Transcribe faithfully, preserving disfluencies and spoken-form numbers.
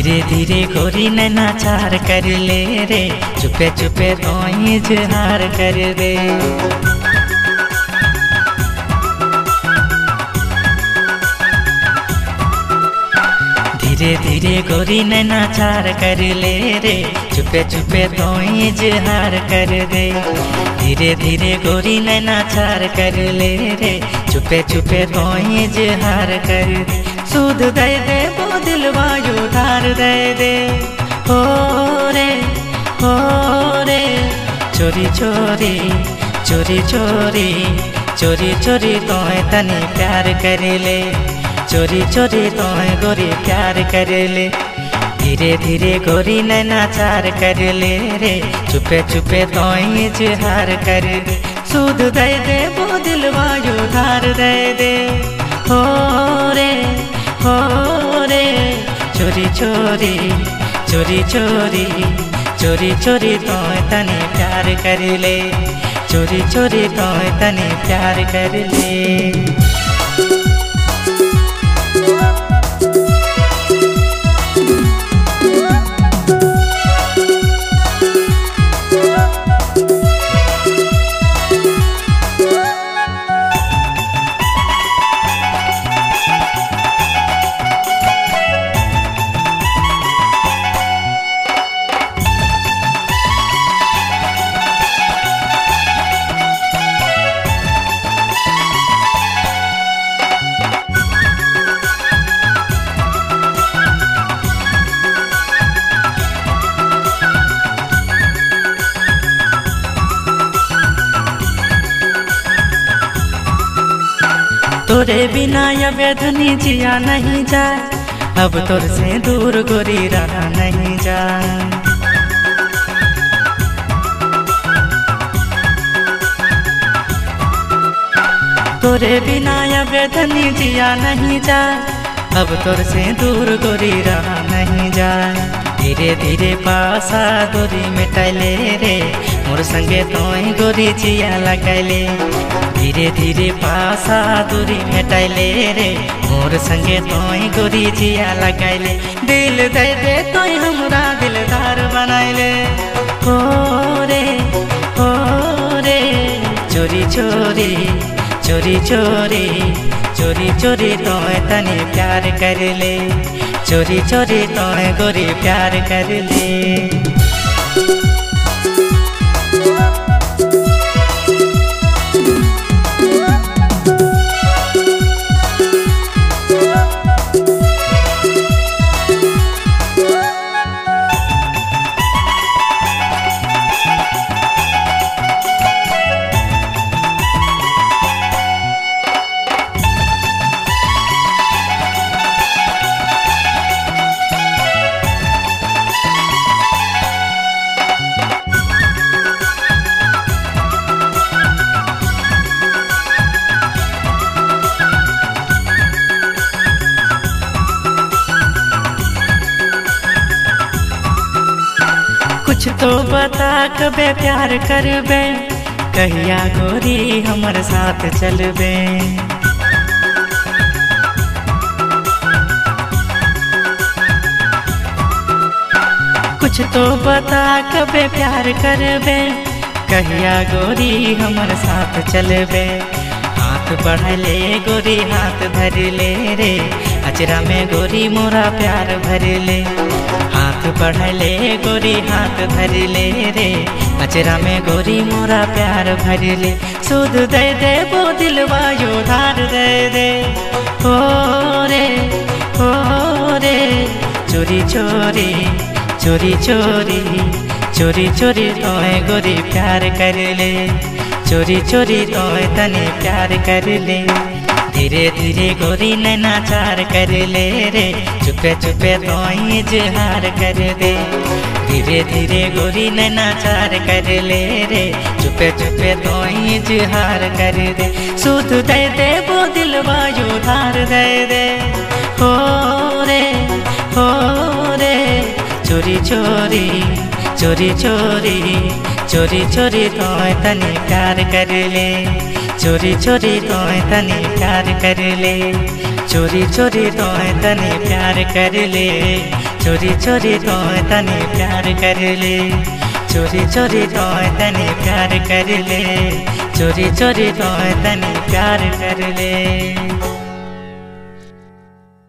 धीरे धीरे गोरी नैना चार कर ले रे, चुपे चुपे तो इजहार कर दे। धीरे धीरे गोरी नैना चार कर ले रे, चुपे चुपे तो इजहार कर दे। धीरे धीरे गोरी नैना चार कर ले रे, चुपे चुपे तो इजहार कर दे। सूद दे दे वो दिलवा उधार दे दे, हो रे हो रे। चोरी चोरी चोरी चोरी चोरी चोरी तो तनी प्यार कर ले, चोरी चोरी तो गोरी प्यार कर ले। धीरे धीरे गोरी नैना चार कर ले रे, चुपे चुपे तो इजहार कर दे। सूद दे दे वो दिलवा उधार दे दे, हो रे हो रे। चोरी चोरी चोरी चोरी चोरी चोरी तो तनी प्यार कर ले, चोरी चोरी तो तनी प्यार कर ले। तोरे बिना या बेधनी जिया नहीं जाए, अब तोर से दूर गोरी रहा नहीं जाए। तोरे बिना या बेधनी जिया नहीं जाए, अब तोर से दूर गोरी रहा नहीं जाए। धीरे धीरे पासा गोरी मिटैले रे, मोर संगे तो गोरी जिया लगैले। धीरे धीरे पासा दूरी मिटैले रे, मोर संगे तो गोरी जिया लगैले। दिल दे दे तो हमरा दिलदार बनैले, हो रे हो रे। चोरी चोरी चोरी चोरी चोरी चोरी तो तनी प्यार कर ले, चोरी चोरी तो गोरी प्यार कर ले। कुछ तो बता कबे प्यार करबे, कहिया गोरी हमर साथ चलबे। कुछ तो बता कबे प्यार करबे, कहिया गोरी हमर साथ चलबे। हाथ बढ़ले गोरी हाथ धर ले रे, अचरा में गोरी मोरा प्यार भर ले। हाथ बढ़ले गोरी हाथ धर ले रे, अचरा में गोरी मोरा प्यार भर ले। सूद दे दे वो दिलवा उधार दे दे, हो रे हो रे। चोरी चोरी चोरी चोरी चोरी चोरी तो गोरी प्यार कर ले, चोरी चोरी तो तनी प्यार कर ले। धीरे धीरे गोरी नैना चार कर ले रे, चुपे चुपे तो इजहार कर दे। धीरे धीरे गोरी नैना चार कर ले रे, चुपे चुपे तो इजहार कर दे। सूद दे दे वो दिलवा उधार दे दे, हो रे हो रे। चोरी चोरी चोरी चोरी चोरी चोरी तो तनी प्यार कर ले, चोरी चोरी तो तनी प्यार कर ले। चोरी चोरी तो तनी प्यार कर ले, चोरी चोरी तो तनी प्यार कर ले, चोरी चोरी तो तनी प्यार कर ले, चोरी चोरी तो तनी प्यार कर ले।